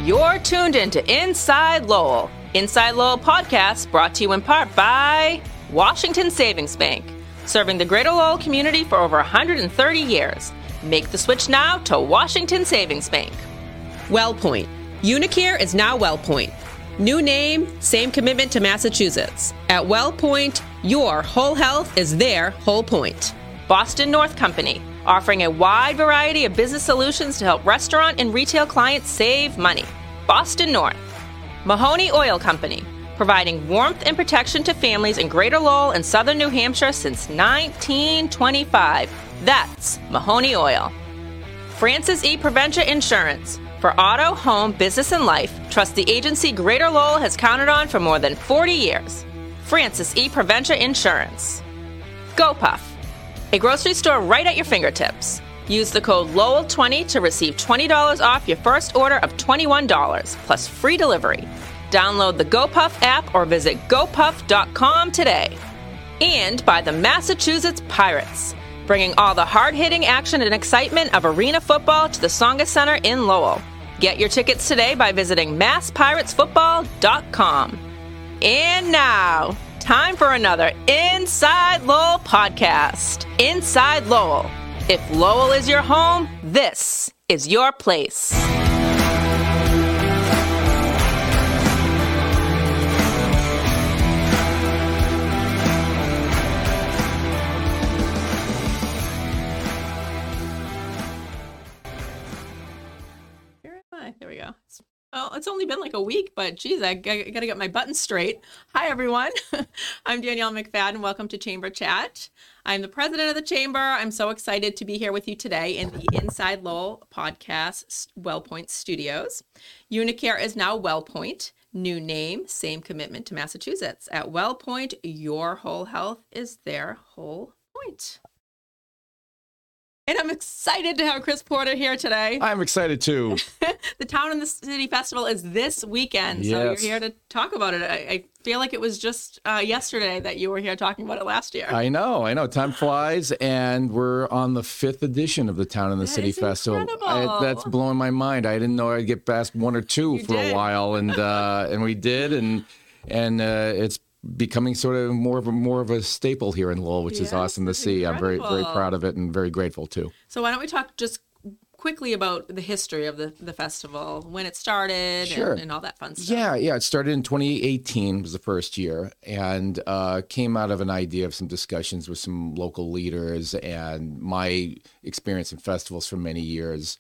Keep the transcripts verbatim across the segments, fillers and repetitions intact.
You're tuned into Inside Lowell. Inside Lowell podcast brought to you in part by Washington Savings Bank, serving the greater Lowell community for over one hundred thirty years. Make the switch now to Washington Savings Bank. WellPoint. Unicare is now WellPoint. New name, same commitment to Massachusetts. At WellPoint, your whole health is their whole point. Boston North Company, offering a wide variety of business solutions to help restaurant and retail clients save money. Boston North. Mahoney Oil Company, providing warmth and protection to families in Greater Lowell and Southern New Hampshire since nineteen twenty-five. That's Mahoney Oil. Francis E. Preventia Insurance. For auto, home, business, and life, trust the agency Greater Lowell has counted on for more than forty years. Francis E. Preventia Insurance. GoPuff. A grocery store right at your fingertips. Use the code Lowell twenty to receive twenty dollars off your first order of twenty-one dollars, plus free delivery. Download the GoPuff app or visit go puff dot com today. And by the Massachusetts Pirates, bringing all the hard-hitting action and excitement of arena football to the Tsongas Center in Lowell. Get your tickets today by visiting mass pirates football dot com. And now, time for another Inside Lowell podcast. Inside Lowell. If Lowell is your home, this is your place. There we go. Well, it's only been like a week, but geez, I, I got to get my buttons straight. Hi, everyone. I'm Danielle McFadden. Welcome to Chamber Chat. I'm the president of the Chamber. I'm so excited to be here with you today in the Inside Lowell podcast WellPoint studios. Unicare is now WellPoint. New name, same commitment to Massachusetts. At WellPoint, your whole health is their whole point. And I'm excited to have Chris Porter here today. I'm excited too. The Town and the City Festival is this weekend, yes. So you're here to talk about it. I, I feel like it was just uh, yesterday that you were here talking about it last year. I know, I know. Time flies, and we're on the fifth edition of the Town and the That City is Festival. incredible. I, that's blowing my mind. I didn't know I'd get past one or two You for did. a while, and uh, and we did, and and uh, it's becoming sort of more of a more of a staple here in Lowell, which Yes, is awesome to it's see. I'm very very incredible. proud of it and very grateful too. So why don't we talk just quickly about the history of the, the festival, when it started, Sure. and, and all that fun stuff. Yeah, yeah. It started in twenty eighteen was the first year, and uh, came out of an idea of some discussions with some local leaders and my experience in festivals for many years,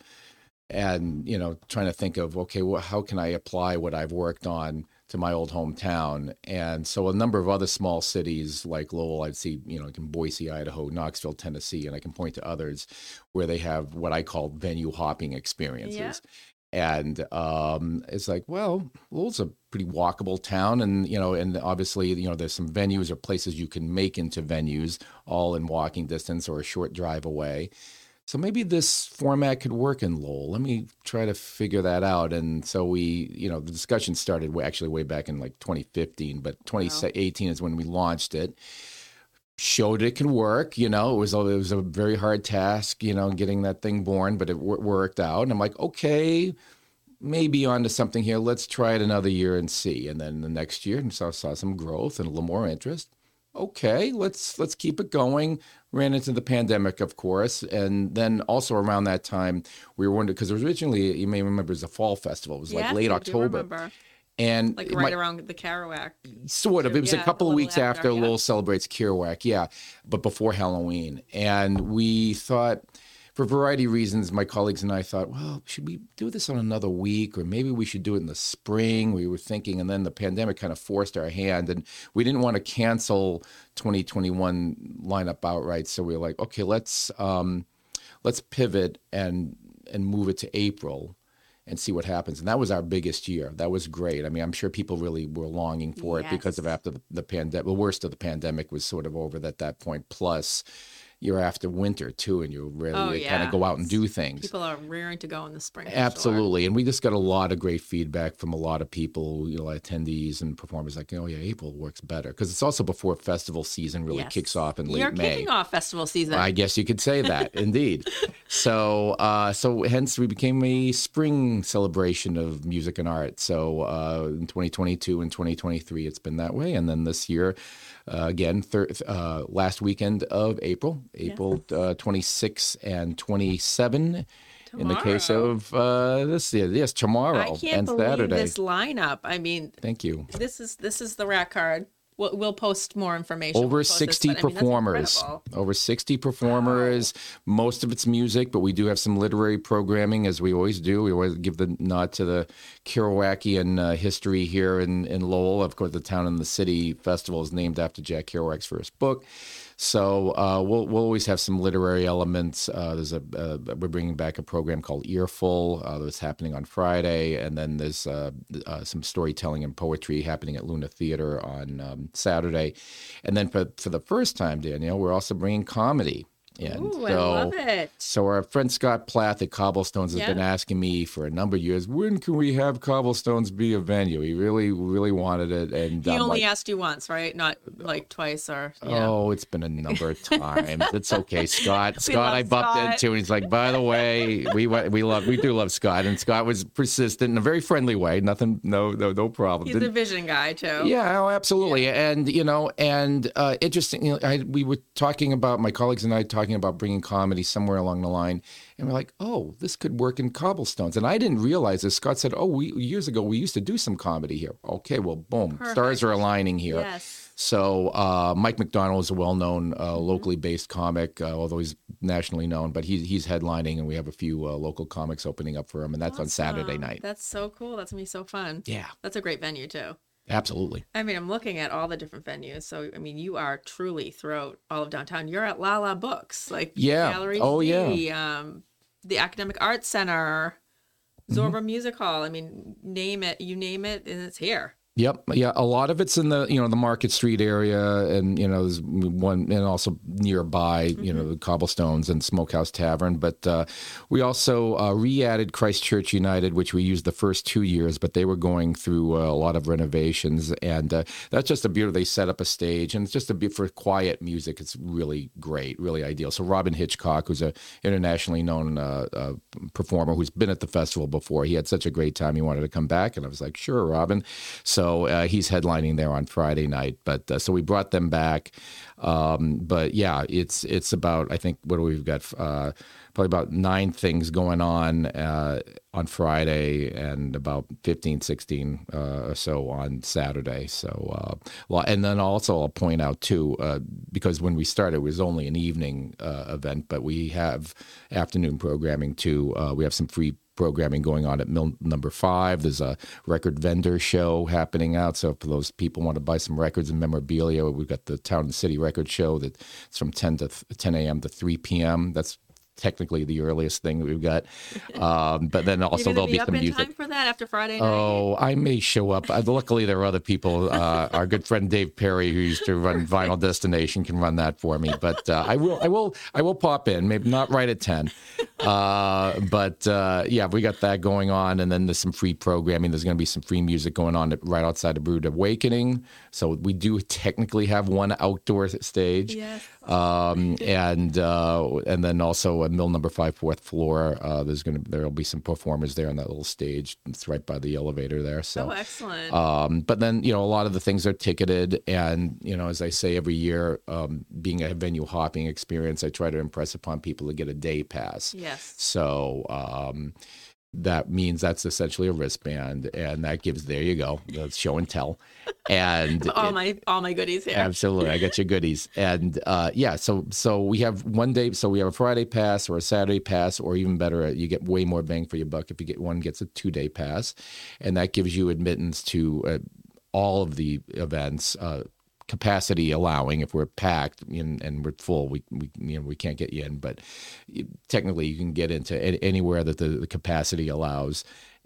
and you know, trying to think of okay, well, how can I apply what I've worked on to my old hometown? And so a number of other small cities like Lowell, I'd see, you know, like in Boise, Idaho, Knoxville, Tennessee, and I can point to others where they have what I call venue hopping experiences. Yeah. And um, it's like, well, Lowell's a pretty walkable town, and you know, and obviously, you know, there's some venues or places you can make into venues, all in walking distance or a short drive away. So maybe this format could work in Lowell. Let me try to figure that out. And so we, you know, the discussion started way, actually way back in like twenty fifteen, but twenty eighteen is when we launched it. Showed it can work, you know. It was a, it was a very hard task, you know, getting that thing born, but it w- worked out. And I'm like, okay, maybe onto something here. Let's try it another year and see. And then the next year, and saw saw some growth and a little more interest. Okay, let's let's keep it going. Ran into the pandemic, of course, and then also around that time, we were wondering because originally, you may remember, it was a fall festival. It was Yes, like late I do October, remember. and Like it right might- around the Kerouac. Sort of. It was Yeah, a couple a of little weeks after, after yeah. Lowell celebrates Kerouac, yeah, but before Halloween. And we thought, for a variety of reasons, my colleagues and I thought, well, should we do this on another week, or maybe we should do it in the spring? We were thinking, and then the pandemic kind of forced our hand, and we didn't want to cancel twenty twenty-one lineup outright. So we were like, okay, let's um, let's pivot and and move it to April and see what happens. And that was our biggest year. That was great. I mean, I'm sure people really were longing for it because of Yes. after the, the pandemic, the worst of the pandemic was sort of over at that point. Plus, you're after winter too, and you're really Oh, kind yeah. of go out and do things. People are raring to go in the spring. for sure. Absolutely. And we just got a lot of great feedback from a lot of people, you know, attendees and performers like, oh, yeah, April works better. Because it's also before festival season really Yes. kicks off in late You're May. kicking off festival season. I guess you could say that, indeed. So, uh, so hence we became a spring celebration of music and art. So uh, in twenty twenty-two and twenty twenty-three, it's been that way. And then this year, uh, again, thir- uh, last weekend of April, April uh, twenty-sixth and twenty-seventh. In the case Tomorrow. of uh, this, yes, tomorrow I can't and believe Saturday. this lineup. I mean, Thank you. this is this is the rack card. We'll, we'll post more information. Over We'll post this, sixty but, I mean, that's performers. incredible. Over sixty performers. Most of it's music, but we do have some literary programming, as we always do. We always give the nod to the Kerouacian uh, history here in, in Lowell. Of course, the Town and the City Festival is named after Jack Kerouac's first book. So uh, we'll we'll always have some literary elements. Uh, there's a uh, we're bringing back a program called Earful uh, that's happening on Friday, and then there's uh, uh, some storytelling and poetry happening at Luna Theater on um, Saturday, and then for for the first time, Danielle, we're also bringing comedy. And Ooh, so, I love it. So our friend Scott Plath at Cobblestones has Yeah. been asking me for a number of years, when can we have Cobblestones be a venue? He really, really wanted it. And He I'm only like, asked you once, right? Not like twice or, you know. oh, it's been a number of times. It's okay, Scott. Scott, love I bumped Scott. into, and he's like, by the way, we wa- we love, we do love Scott, and Scott was persistent in a very friendly way. Nothing, no, no, no problem. He's a Didn't- vision guy, too. yeah, oh, absolutely. And, you know, and uh, interesting, you know, I, we were talking about, my colleagues and I talking about bringing comedy somewhere along the line. And we're like, oh, this could work in Cobblestones. And I didn't realize this. Scott said, oh, we, years ago, we used to do some comedy here. Okay, well, boom, stars are aligning here. Yes. So uh, Mike McDonald is a well-known, uh, locally based comic, uh, although he's nationally known, but he's, he's headlining, and we have a few uh, local comics opening up for him, and that's on Saturday Awesome. night. That's so cool. That's going to be so fun. Yeah, That's a great venue, too. absolutely. I mean, I'm looking at all the different venues. So, I mean, you are truly throughout all of downtown. You're at Lala Books, like Yeah. Gallery Oh, C, um, the Academic Arts Center, Zorba Music Hall. I mean, name it, you name it, and it's here. Yep. Yeah. A lot of it's in the, you know, the Market Street area, and, you know, there's one, and also nearby, you know, the Cobblestones and Smokehouse Tavern. But uh, we also uh, re-added Christchurch United, which we used the first two years, but they were going through uh, a lot of renovations. And uh, that's just a beautiful, they set up a stage, and it's just a bit for quiet music. It's really great, really ideal. So Robin Hitchcock, who's a internationally known uh, uh, performer who's been at the festival before, he had such a great time. He wanted to come back. And I was like, sure, Robin. So So uh, he's headlining there on Friday night. But uh, so we brought them back. Um, but yeah, it's it's about, I think, what do we've got? Uh, probably about nine things going on uh, on Friday, and about fifteen, sixteen uh, or so on Saturday. So, uh, well, and then also I'll point out too, uh, because when we started, it was only an evening uh, event, but we have afternoon programming too. Uh, we have some free programming going on at Mill Number Five. There's a record vendor show happening out. So for those people who want to buy some records and memorabilia, we've got the Town and City Record Show that's from ten to ten a.m. to three p.m. That's technically the earliest thing that we've got. Um, but then also You're there'll gonna be be up some in music. time for that after Friday night? Oh, I may show up. Uh, luckily, there are other people. Uh, our good friend Dave Perry, who used to run Vinyl Destination, can run that for me. But uh, I will, I will, I will pop in. Maybe not right at ten. Uh, but uh, yeah, we got that going on, and then there's some free programming. There's going to be some free music going on at, right outside of Brood Awakening. So we do technically have one outdoor stage. Yes. Um, and uh, and then also at Mill Number Five, fourth floor. Uh, there's gonna there'll be some performers there on that little stage. It's right by the elevator there. So Oh, excellent. um, but then, you know, a lot of the things are ticketed. And, you know, as I say every year, um, being a venue hopping experience, I try to impress upon people to get a day pass. Yes. So um, that means that's essentially a wristband. And that gives, there you go, that's show and tell. And all it- my all my goodies here. Absolutely, I got your goodies, and uh, yeah. So, so we have one day. So we have a Friday pass or a Saturday pass, or even better, you get way more bang for your buck if you get one gets a two day pass, and that gives you admittance to uh, all of the events. Uh, capacity allowing, if we're packed and, and we're full, we, we you know we can't get you in, but technically you can get into a- anywhere that the, the capacity allows.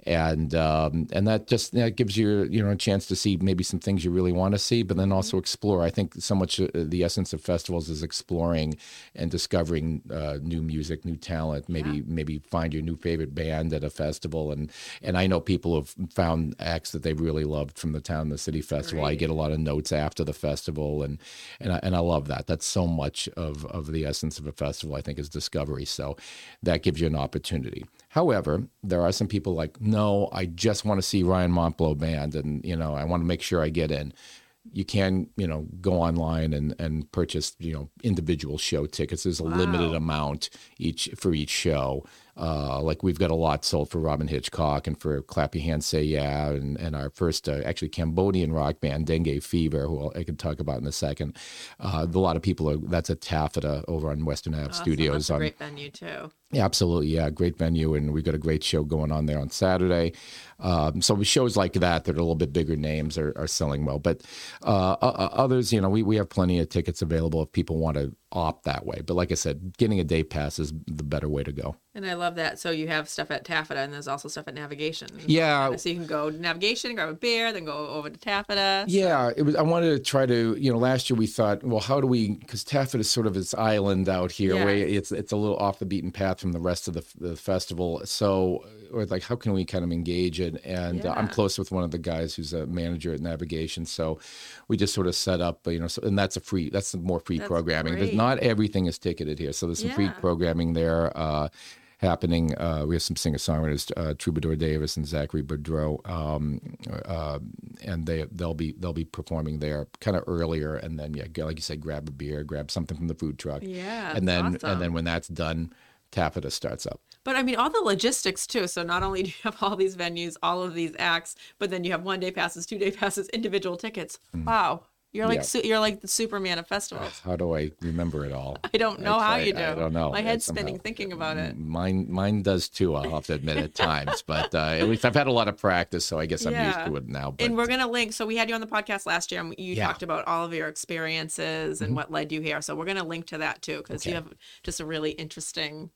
and um, and that just that gives you you know a chance to see maybe some things you really want to see, but then also explore. I think so much uh, the essence of festivals is exploring and discovering uh, new music, new talent. Maybe yeah. maybe find your new favorite band at a festival, and and I know people have found acts that they really loved from the Town and the City Festival. Great. I get a lot of notes after the festival, and and I, and I love that. That's so much of of the essence of a festival, I think, is discovery. So that gives you an opportunity. However, there are some people like, no, I just want to see Ryan Montblow Band, and you know, I want to make sure I get in. You can, you know, go online and, and purchase, you know, individual show tickets. There's a wow. limited amount each for each show. Uh, like we've got a lot sold for Robin Hitchcock and for Clap Your Hands, Say Yeah, and, and our first uh, actually Cambodian rock band, Dengue Fever, who I can talk about in a second. Uh, a lot of people are, that's at Taffeta over on Western Ave awesome. Studios. That's a on, great venue too. Yeah, absolutely. Yeah, great venue. And we've got a great show going on there on Saturday. Um, so shows like that that are a little bit bigger names are, are selling well. But uh, uh, others, you know, we, we have plenty of tickets available if people want to opt that way. But like I said, getting a day pass is the better way to go. And I love that. So you have stuff at Taffeta, and there's also stuff at Navigation. Yeah. So you can go to Navigation, grab a beer, then go over to Taffeta. Yeah. It was. I wanted to try to, you know, last year we thought, well, how do we, because Taffeta is sort of this island out here yeah. where it's it's a little off the beaten path from the rest of the, the festival. So, or like, how can we kind of engage it? And yeah. uh, I'm close with one of the guys who's a manager at Navigation. So we just sort of set up, you know, so, and that's a free, that's more free that's programming. Great. There's not everything is ticketed here. So there's some yeah. free programming there. Uh, happening. Uh, we have some singer-songwriters, uh, Troubadour Davis and Zachary Boudreau, um, uh, and they they'll be they'll be performing there kind of earlier, and then yeah, like you said, grab a beer, grab something from the food truck, yeah, and then awesome. and then when that's done, Taffeta starts up. But I mean, all the logistics too. So not only do you have all these venues, all of these acts, but then you have one day passes, two day passes, individual tickets. Mm. Wow. You're like yeah. su- you're like the Superman of festivals. How do I remember it all? I don't know I how you do. I don't know. My head's spinning thinking about it. Mine, mine does too. I'll have to admit at times, but uh, at least I've had a lot of practice, so I guess I'm yeah. used to it now. But... And we're gonna link. So we had you on the podcast last year, and you yeah. talked about all of your experiences and mm-hmm. what led you here. So we're gonna link to that too, because okay. you have just a really interesting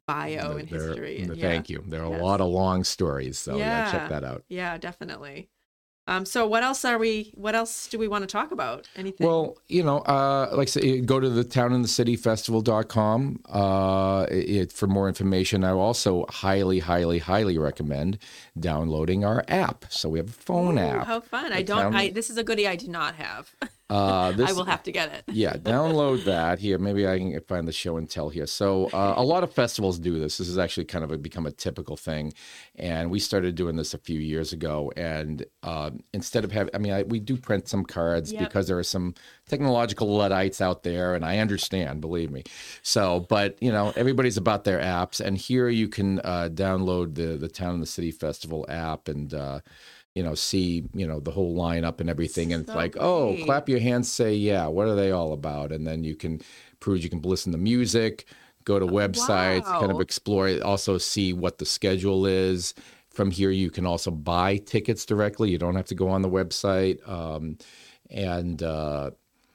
bio and history. And, thank yeah. you. There are yes. a lot of long stories, so yeah. yeah, check that out. Yeah, definitely. Um, so what else are we, what else do we want to talk about? Anything? Well, you know, uh, like I say, go to the town and the city festival dot com uh, it, for more information. I also highly, highly, highly recommend downloading our app. So we have a phone Ooh, app. How fun. I don't, I, this is a goodie I do not have. Uh, this, I will have to get it. yeah, download that. Here, maybe I can find the show and tell here. So uh, a lot of festivals do this. This has actually kind of a, become a typical thing. And we started doing this a few years ago. And uh, instead of having, I mean, I, we do print some cards yep. because there are some technological Luddites out there. And I understand, believe me. So, but, you know, everybody's about their apps. And here you can uh, download the, the Town and the City Festival app and, uh, you know, see, you know, the whole lineup and everything. And so it's like, great. Oh, clap your hands, say, yeah, what are they all about? And then you can prove, you can listen to music, go to websites, wow. kind of explore it, also see what the schedule is. From here, you can also buy tickets directly. You don't have to go on the website. Um, and, uh,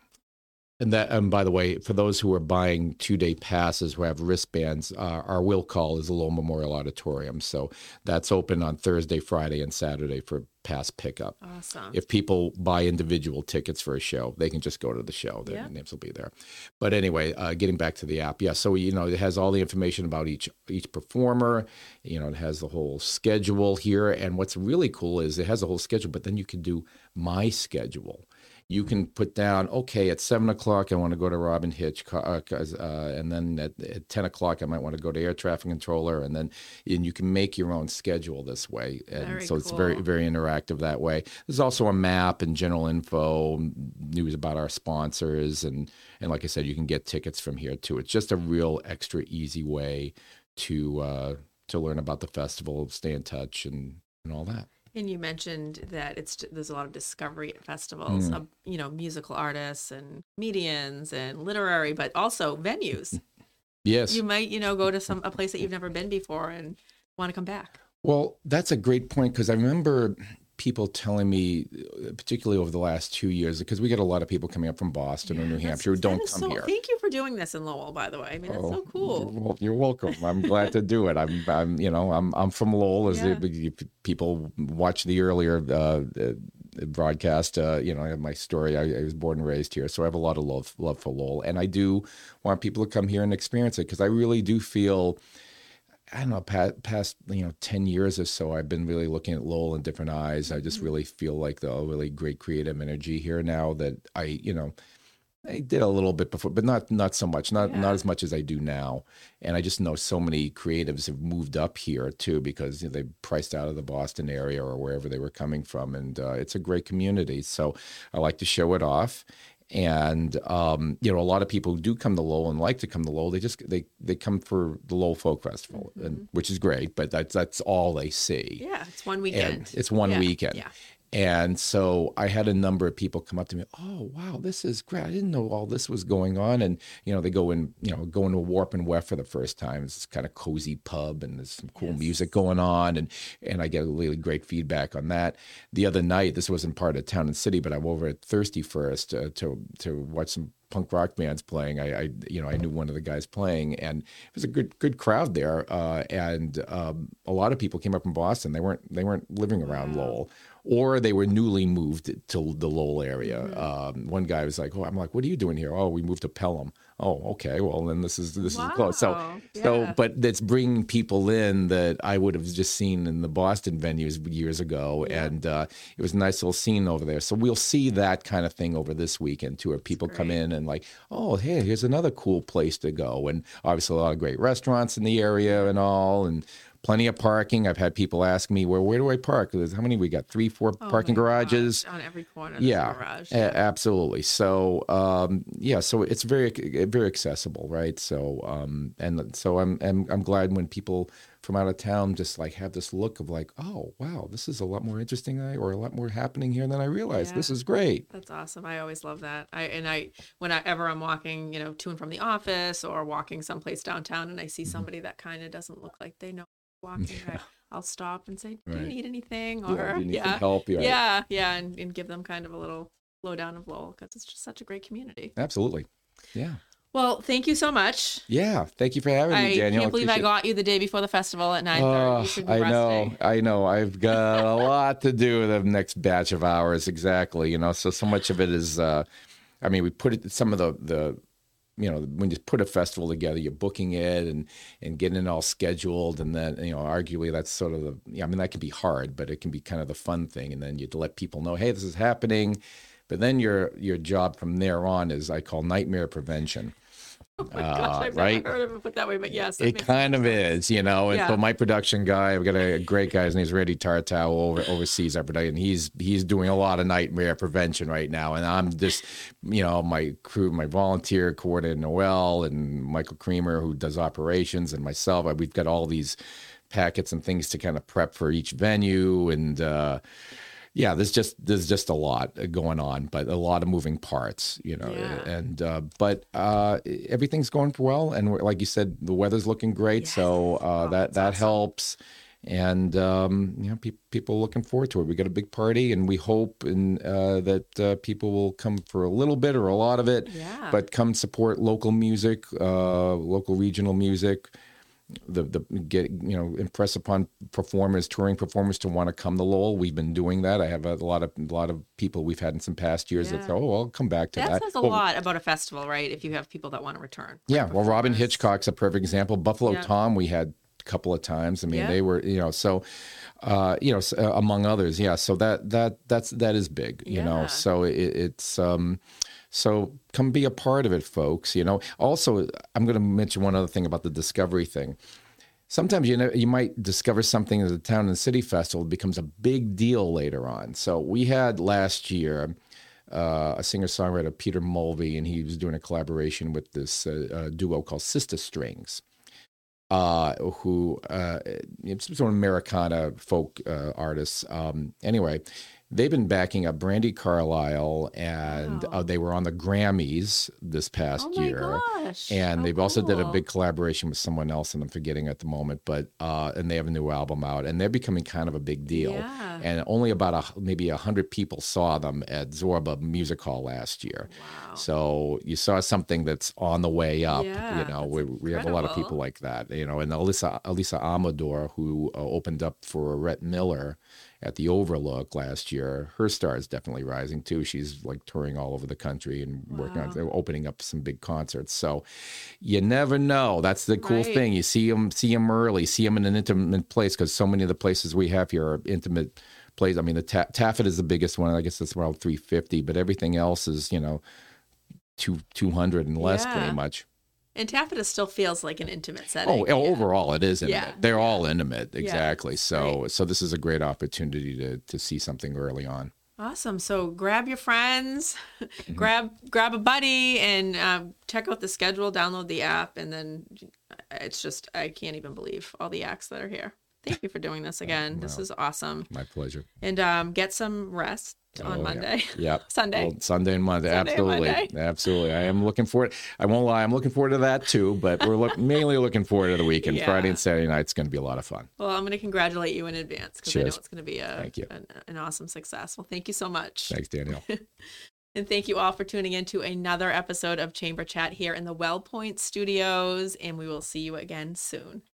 And that, and by the way, for those who are buying two-day passes who have wristbands, uh, our will call is the Lowell Memorial Auditorium. So that's open on Thursday, Friday, and Saturday for pass pickup. Awesome. If people buy individual tickets for a show, they can just go to the show. Their yeah. names will be there. But anyway, uh, getting back to the app, yeah. So you know, it has all the information about each each performer. You know, it has the whole schedule here. And what's really cool is it has a whole schedule, but then you can do my schedule. You can put down, okay, at seven o'clock, I want to go to Robin Hitchcock, uh, uh, and then at, at ten o'clock, I might want to go to Air Traffic Controller, and then and you can make your own schedule this way. And very so cool. It's very, very interactive that way. There's also a map and general info, news about our sponsors, and, and like I said, you can get tickets from here too. It's just a real extra easy way to uh, to learn about the festival, stay in touch, and, and all that. And you mentioned that it's there's a lot of discovery at festivals, Mm. of, you know, musical artists and comedians and literary, but also venues. Yes. You might, you know, go to some a place that you've never been before and want to come back. Well, that's a great point because I remember people telling me, particularly over the last two years, because we get a lot of people coming up from Boston yeah, or New Hampshire who don't come so, here. Thank you for doing this in Lowell, by the way. I mean, that's oh, so cool. Well, you're welcome. I'm glad to do it. I'm, I'm, you know, I'm, I'm from Lowell. As yeah. the, people watch the earlier uh, broadcast, uh, you know, I have my story. I, I was born and raised here, so I have a lot of love, love for Lowell, and I do want people to come here and experience it because I really do feel. I don't know, past, past, you know, ten years or so, I've been really looking at Lowell in different eyes. I just really feel like the really great creative energy here now that I, you know, I did a little bit before, but not not so much, not yeah. not as much as I do now. And I just know so many creatives have moved up here too because you know, they priced out of the Boston area or wherever they were coming from. And uh, it's a great community. So I like to show it off. And, um, you know, a lot of people who do come to Lowell and like to come to Lowell, they just, they, they come for the Lowell Folk Festival, mm-hmm. and, which is great, but that's, that's all they see. Yeah. It's one weekend. And it's one yeah. weekend. Yeah. And so I had a number of people come up to me, oh, wow, this is great. I didn't know all this was going on. And, you know, they go in, you know, go into Warp and Weft for the first time. It's this kind of cozy pub and there's some cool yes. music going on. And, and I get really great feedback on that. The other night, this wasn't part of Town and City, but I'm over at Thirsty First uh, to, to watch some punk rock bands playing. I, I, you know, I knew one of the guys playing, and it was a good, good crowd there. Uh, and um, a lot of people came up from Boston. They weren't, they weren't living around wow. Lowell, or they were newly moved to the Lowell area. Mm-hmm. Um, one guy was like, "Oh, I'm like, what are you doing here?" "Oh, we moved to Pelham." "Oh, okay. Well, then this is this wow. is close." So, yeah. so, but that's bringing people in that I would have just seen in the Boston venues years ago, yeah. and uh, it was a nice little scene over there. So we'll see that kind of thing over this weekend too, where people come in and like, "Oh, hey, here's another cool place to go," and obviously a lot of great restaurants in the area and all, and plenty of parking. I've had people ask me, "Where where do I park?" How many we got? Three, four oh parking garages gosh, on every corner. Yeah, garage. A- absolutely. So um, yeah, so it's very very accessible, right? So um, and so I'm, I'm I'm glad when people from out of town just like have this look of like, "Oh wow, this is a lot more interesting, or a lot more happening here than I realized." Yeah. This is great. That's awesome. I always love that. I and I whenever I'm walking, you know, to and from the office or walking someplace downtown, and I see somebody mm-hmm. that kind of doesn't look like they know. Walking, yeah. I'll stop and say, "Do right. you need anything?" Or yeah, do you need yeah, some help? Right. yeah, yeah, and, and give them kind of a little lowdown of Lowell because it's just such a great community. Absolutely, yeah. Well, thank you so much. Yeah, thank you for having me, Danielle. I can't believe I, I got you the day before the festival at nine thirty. Uh, you should be I resting. know, I know. I've got a lot to do the next batch of hours. Exactly, you know. So so much of it is. Uh, I mean, we put it. Some of the the. You know, when you put a festival together, you're booking it and, and getting it all scheduled. And then, you know, arguably that's sort of the, yeah, I mean, that can be hard, but it can be kind of the fun thing. And then you let people know, hey, this is happening. But then your your job from there on is I call nightmare prevention. Oh my gosh, I've uh, right? never heard of it put that way, but yes. It kind of sense. is, you know. And yeah. so my production guy, I've got a great guy, his name's Randy Tartow, over oversees our production. He's he's doing a lot of nightmare prevention right now. And I'm just, you know, my crew, my volunteer coordinator, Noel, and Michael Creamer, who does operations, and myself. We've got all these packets and things to kind of prep for each venue. And, uh, yeah, there's just there's just a lot going on, but a lot of moving parts, you know. Yeah. And uh, but uh, everything's going well, and we're, like you said, the weather's looking great, yes. so uh, oh, that that awesome. helps. And um, you know, pe- people are looking forward to it. We got a big party, and we hope in, uh, that uh, people will come for a little bit or a lot of it, yeah. but come support local music, uh, local regional music. The the get you know impress upon performers, touring performers to want to come to Lowell. We've been doing that. I have a lot of a lot of people we've had in some past years yeah. that say, "Oh, I'll come back to that." That says a well, lot about a festival, right? If you have people that want to return. Yeah, well, Robin Hitchcock's a perfect example. Buffalo yeah. Tom, we had a couple of times. I mean, yeah. they were you know so. Uh, you know, uh, among others, yeah. So that that that's that is big, you yeah. know. So it, it's um, so come be a part of it, folks. You know. Also, I'm going to mention one other thing about the discovery thing. Sometimes you know you might discover something at the Town and City Festival. It becomes a big deal later on. So we had last year uh, a singer-songwriter, Peter Mulvey, and he was doing a collaboration with this uh, uh, duo called Sister Strings. Uh, who, uh, some sort of Americana folk uh, artists. Um, anyway, they've been backing up Brandi Carlile, and Wow. uh, they were on the Grammys this past Oh my year. gosh. And How they've also did a cool. big collaboration with someone else, and I'm forgetting at the moment, but uh, and they have a new album out, and they're becoming kind of a big deal. Yeah. And only about a, maybe a hundred people saw them at Zorba Music Hall last year. Wow. So you saw something that's on the way up. Yeah, you know, that's we, we have a lot of incredible. people like that. You know, and Alyssa Alyssa Amador, who uh, opened up for Rhett Miller at the Overlook last year, her star is definitely rising too. She's like touring all over the country and working on they're opening up some big concerts. So you never know. That's the cool Right. thing. You see them, see them early, see them in an intimate place, because so many of the places we have here are intimate places. I mean, the Ta- Taffet is the biggest one. I guess it's around three fifty, but everything else is, you know, two two hundred and less, Yeah. pretty much. And Taffeta still feels like an intimate setting. Oh, yeah. overall, it is intimate. Yeah. They're all intimate, exactly. So, Right. so this is a great opportunity to to see something early on. Awesome. So grab your friends, Mm-hmm. grab grab a buddy, and um, check out the schedule. Download the app, and then it's just I can't even believe all the acts that are here. Thank you for doing this again. This is awesome. My pleasure. And um, get some rest on Oh, yeah. Monday. Yep. Sunday. Well, Sunday and Monday. Sunday and Absolutely. Monday. Absolutely. I am looking forward. I won't lie. I'm looking forward to that too, but we're look, mainly looking forward to the weekend. Yeah. Friday and Saturday night's going to be a lot of fun. Well, I'm going to congratulate you in advance because I know Cheers. it's going to be a Thank you. An, an awesome success. Well, thank you so much. Thanks, Danielle. And thank you all for tuning in to another episode of Chamber Chat here in the WellPoint Studios. And we will see you again soon.